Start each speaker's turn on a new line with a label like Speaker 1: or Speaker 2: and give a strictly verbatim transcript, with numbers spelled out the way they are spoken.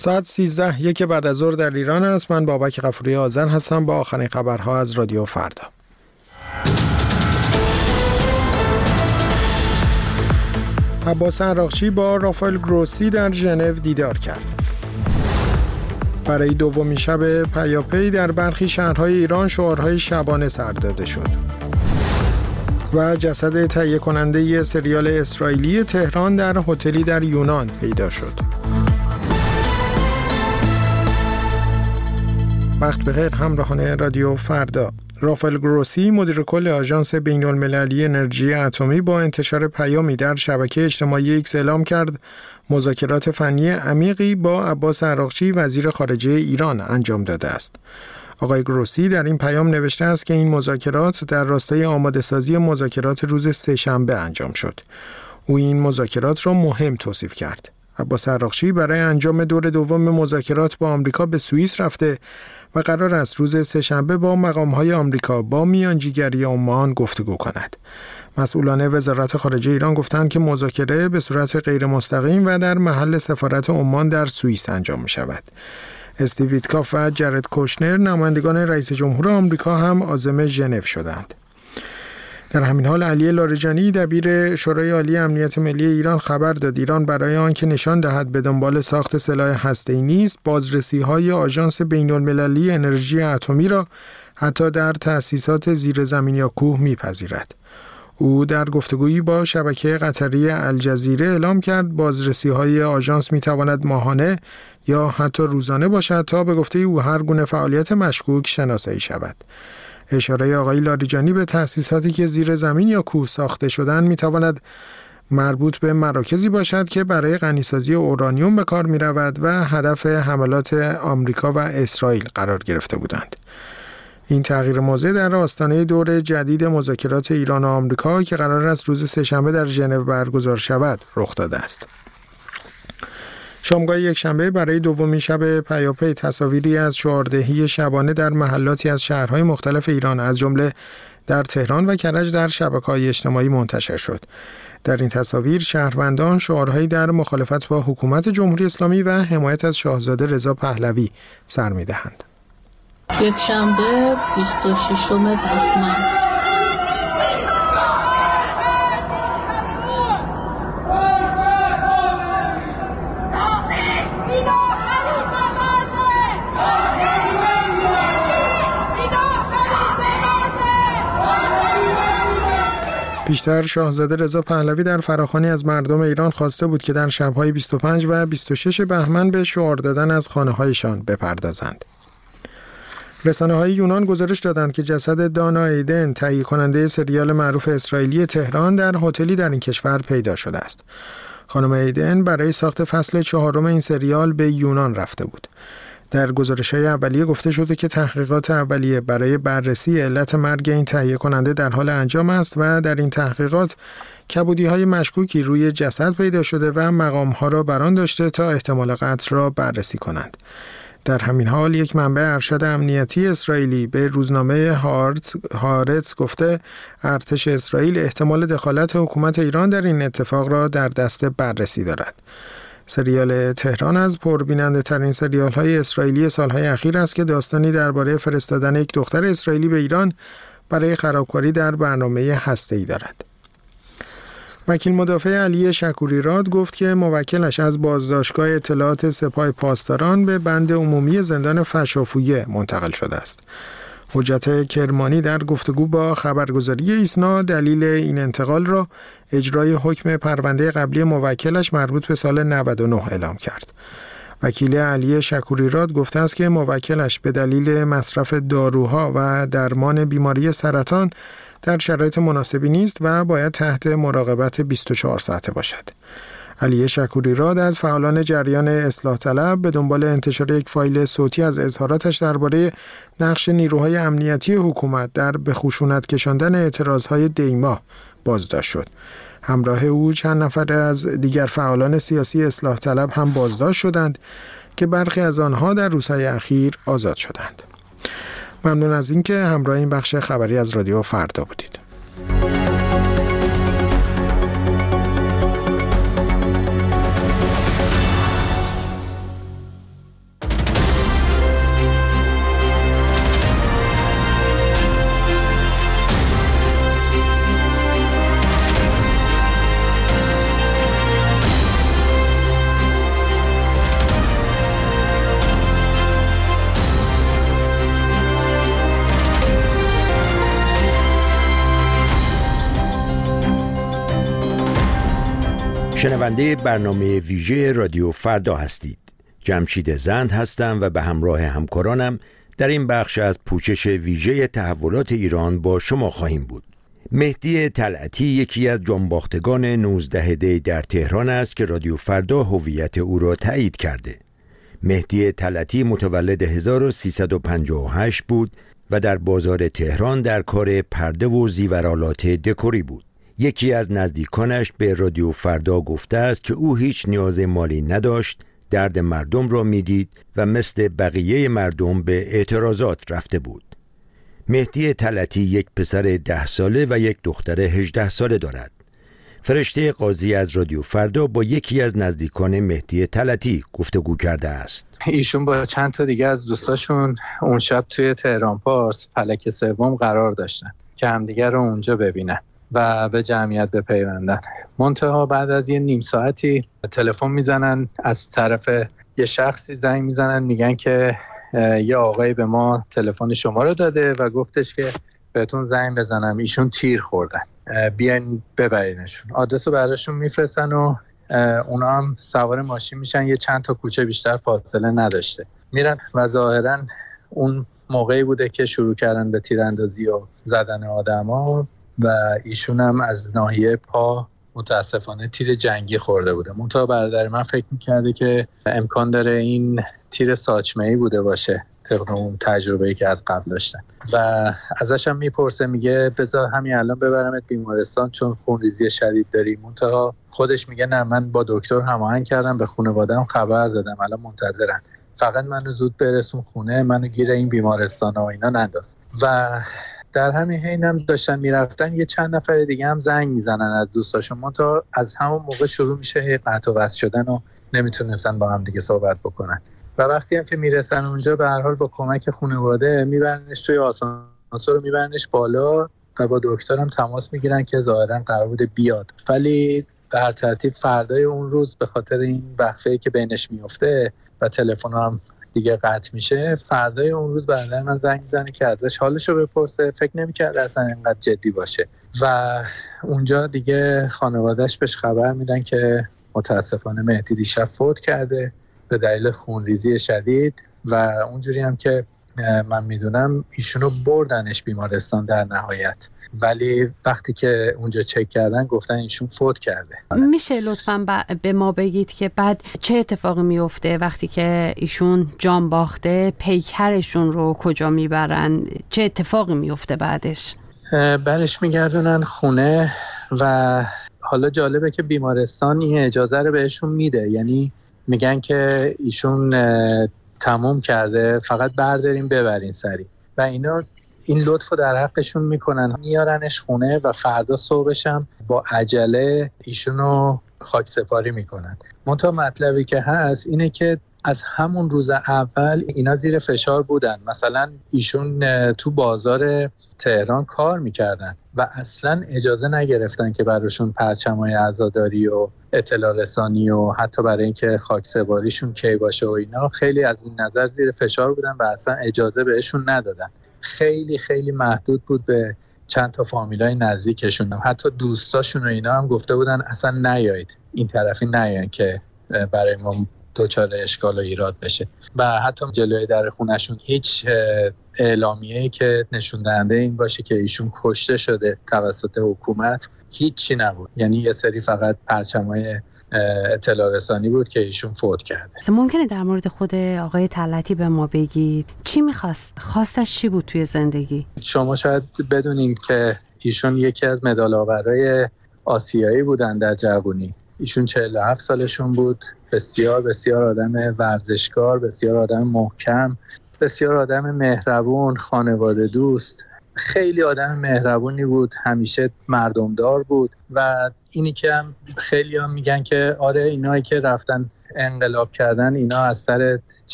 Speaker 1: ساعت سیزده یک بعد از ظهر در ایران است. من بابک غفوری آذر هستم با آخرین خبرها از رادیو فردا. عباس عراقچی با رافائل گروسی در ژنو دیدار کرد. برای دومین شب پیاپی در برخی شهرهای ایران شعارهای شبانه سر داده شد. و جسد تهیه کننده سریال اسرائیلی تهران در هتلی در یونان پیدا شد. وقت بخیر همراهان رادیو فردا. رافائل گروسی مدیر کل آژانس بین‌المللی انرژی اتمی با انتشار پیامی در شبکه اجتماعی ایکس اعلام کرد مذاکرات فنی عمیقی با عباس عراقچی وزیر خارجه ایران انجام داده است. آقای گروسی در این پیام نوشته است که این مذاکرات در راستای آماده‌سازی مذاکرات روز سه‌شنبه انجام شد. او این مذاکرات را مهم توصیف کرد. عباس عراقچی برای انجام دور دوم مذاکرات با آمریکا به سوئیس رفته و قرار است روز سه‌شنبه با مقام‌های آمریکا با میانجیگری عمان گفتگو کند. مسئولان وزارت خارجه ایران گفتند که مذاکره به صورت غیر مستقیم و در محل سفارت عمان در سوئیس انجام می‌شود. استیو ویتکاف و جرد کوشنر نمایندگان رئیس جمهور آمریکا هم عازم ژنو شدند. در همین حال علی لاریجانی دبیر شورای عالی امنیت ملی ایران خبر داد ایران برای آنکه نشان دهد به دنبال ساخت سلاح هسته‌ای نیست، بازرسی‌های آژانس بین‌المللی انرژی اتمی را حتی در تأسیسات زیرزمین یا کوه می‌پذیرد. او در گفتگویی با شبکه قطری الجزیره اعلام کرد بازرسی‌های آژانس می‌تواند ماهانه یا حتی روزانه باشد تا به گفته او هر گونه فعالیت مشکوک شناسایی شود. اشاره آقای لاریجانی به تأسیساتی که زیر زمین یا کوه ساخته شدن می‌تواند مربوط به مراکزی باشد که برای غنیسازی اورانیوم به کار می‌رود و هدف حملات آمریکا و اسرائیل قرار گرفته بودند. این تغییر موضع در آستانه دور جدید مذاکرات ایران و آمریکا که قرار است روز سه‌شنبه در ژنو برگزار شود رخ داده است. شامگاه یک شنبه برای دومین شب پیاپی تصاویری از شعاردهی شبانه در محلاتی از شهرهای مختلف ایران از جمله در تهران و کرج در شبکه‌های اجتماعی منتشر شد. در این تصاویر شهروندان شعارهایی در مخالفت با حکومت جمهوری اسلامی و حمایت از شاهزاده رضا پهلوی سر می‌دهند.
Speaker 2: یک شنبه بیست و ششم بهمن
Speaker 1: پیشتر شاهزاده رضا پهلوی در فراخوانی از مردم ایران خواسته بود که در شب‌های بیست و پنج و بیست و شش بهمن به شعار دادن از خانه‌هایشان بپردازند. رسانه‌های یونان گزارش دادند که جسد دانا ایدن تهیه کننده سریال معروف اسرائیلی تهران در هتلی در این کشور پیدا شده است. خانم ایدن برای ساخت فصل چهارم این سریال به یونان رفته بود. در گزارش‌های اولیه گفته شده که تحقیقات اولیه برای بررسی علت مرگ این تهیه کننده در حال انجام است و در این تحقیقات کبودی‌های مشکوکی روی جسد پیدا شده و مقام‌ها را بران داشته تا احتمال قتل را بررسی کنند. در همین حال یک منبع ارشد امنیتی اسرائیلی به روزنامه هارتز, هارتز گفته ارتش اسرائیل احتمال دخالت حکومت ایران در این اتفاق را در دست بررسی دارد. سریال تهران از پربیننده ترین سریال های اسرائیلی سالهای اخیر است که داستانی درباره فرستادن یک دختر اسرائیلی به ایران برای خرابکاری در برنامه هسته‌ای دارد. وکیل مدافع علی شکوریراد گفت که موکلش از بازداشتگاه اطلاعات سپاه پاسداران به بند عمومی زندان فشافویه منتقل شده است. حجت کرمانی در گفتگو با خبرگزاری ایسنا دلیل این انتقال را اجرای حکم پرونده قبلی موکلش مربوط به سال نود و نه اعلام کرد. وکیل علی شکوریراد گفته است که موکلش به دلیل مصرف داروها و درمان بیماری سرطان در شرایط مناسبی نیست و باید تحت مراقبت بیست و چهار ساعته باشد. علی شکوریراد از فعالان جریان اصلاح طلب به دنبال انتشار یک فایل صوتی از اظهاراتش درباره نقش نیروهای امنیتی حکومت در به خشونت کشاندن اعتراضهای دیما بازداشت شد. همراه او چند نفر از دیگر فعالان سیاسی اصلاح طلب هم بازداشت شدند که برخی از آنها در روزهای اخیر آزاد شدند. ممنون از اینکه همراه این بخش خبری از رادیو فردا بودید.
Speaker 3: شنونده برنامه ویژه رادیو فردا هستید. جمشید زند هستم و به همراه همکارانم در این بخش از پوشش ویژه تحولات ایران با شما خواهیم بود. مهدی طلعتی یکی از جانباختگان نوزده دی در تهران است که رادیو فردا هویت او را تایید کرده. مهدی طلعتی متولد هزار و سیصد و پنجاه و هشت بود و در بازار تهران در کار پرده و زیورآلات دکوری بود. یکی از نزدیکانش به رادیو فردا گفته است که او هیچ نیاز مالی نداشت، درد مردم را میدید و مثل بقیه مردم به اعتراضات رفته بود. مهدی طلعتی یک پسر ده ساله و یک دختر هجده ساله دارد. فرشته قاضی از رادیو فردا با یکی از نزدیکان مهدی طلعتی گفتگو کرده است.
Speaker 4: ایشون با چند تا دیگه از دوستاشون اون شب توی تهران پارس فلک سوم قرار داشتن که همدیگه رو اونجا ببینن و به جمعیت بپیوندن. منتها بعد از یه نیم ساعتی تلفن میزنن، از طرف یه شخصی زنگ میزنن، میگن که یه آقایی به ما تلفن شما رو داده و گفتش که بهتون زنگ بزنم، ایشون تیر خوردن، بیاین ببرینشون. آدرس رو براشون میفرستن و اونا هم سوار ماشین میشن، یه چند تا کوچه بیشتر فاصله نداشته میرن و ظاهرا اون موقعی بوده که شروع کردن به تیراندازی و زدن آدما و ایشون هم از ناحیه پا متاسفانه تیر جنگی خورده بوده. منتها برادر من فکر میکرده که امکان داره این تیر ساچمه‌ای بوده باشه طبق اون تجربه‌ای که از قبل داشتن و ازش هم میپرسه، میگه بذار همین الان ببرمت بیمارستان چون خونریزی شدید داری. منتها خودش میگه نه، من با دکتر هماهنگ کردم، به خانواده‌ام خبر دادم، الان منتظرن، فقط منو زود برسون خونه، منو گیر این بیمارستان و اینا ننداز. و در همین حین هم داشتن میرفتن یه چند نفر دیگه هم زنگ میزنن از دوستاشون، منتها از همون موقع شروع میشه قطع و وصل شدن و نمیتونستن با هم دیگه صحبت بکنن. و وقتی هم که میرسن اونجا به هر حال با کمک خانواده میبرنش توی آسانسور، میبرنش بالا و با دکترم تماس میگیرن که ظاهرا قرار بوده بیاد، ولی به هر ترتیب فردای اون روز به خاطر این وقفه‌ای که بینش میفته و تلفن هم دیگه قطع میشه، فردای اون روز برادر من زنگ میزنه که ازش حالشو بپرسه. فکر نمی‌کرد اصلا اینقدر جدی باشه و اونجا دیگه خانواده‌اش بهش خبر میدن که متاسفانه مهدی دیشب فوت کرده به دلیل خونریزی شدید و اونجوری هم که من میدونم ایشونو بردنش بیمارستان در نهایت، ولی وقتی که اونجا چک کردن گفتن ایشون فوت کرده.
Speaker 5: میشه لطفاً به ما بگید که بعد چه اتفاقی میفته وقتی که ایشون جان باخته؟ پیکرشون رو کجا میبرن؟ چه اتفاقی میفته بعدش؟
Speaker 4: برش میگردونن خونه و حالا جالبه که بیمارستان این اجازه رو بهشون میده، یعنی میگن که ایشون تموم کرده، فقط بردارین ببرین سریع و اینا این لطفو در حقشون میکنن، میارنش خونه و فردا صبحش هم با عجله ایشونو خاک سپاری میکنن. منتها مطلبی که هست اینه که از همون روز اول اینا زیر فشار بودن. مثلا ایشون تو بازار تهران کار میکردن و اصلا اجازه نگرفتن که براشون پرچمای عزاداری و اطلاع رسانی و حتی برای اینکه خاک سپاریشون کی باشه و اینا، خیلی از این نظر زیر فشار بودن و اصلا اجازه بهشون ندادن. خیلی خیلی محدود بود به چند تا فامیلای نزدیکشون، حتی دوستاشون و اینا هم گفته بودن اصلا نیایید این طرفی، نیاین که برای ما دوچار اشکال و ایراد بشه. و حتی جلوی در خونشون هیچ اعلامیه‌ای که نشون دهنده این باشه که ایشون کشته شده توسط حکومت هیچی نبود، یعنی یه سری فقط پرچمای اطلاع رسانی بود که ایشون فوت کرده.
Speaker 5: ممکنه در مورد خود آقای طلعتی به ما بگید چی میخواست؟ خواستش چی بود توی زندگی؟
Speaker 4: شما شاید بدونین که ایشون یکی از مدال آورای آسیایی بودن در جوانی. ایشون چهل و هفت سالشون بود، بسیار بسیار آدم ورزشکار، بسیار آدم محکم، بسیار آدم مهربون، خانواده دوست، خیلی آدم مهربونی بود، همیشه مردمدار بود و اینی که هم خیلی هم میگن که آره اینایی که رفتن انقلاب کردن اینا از سر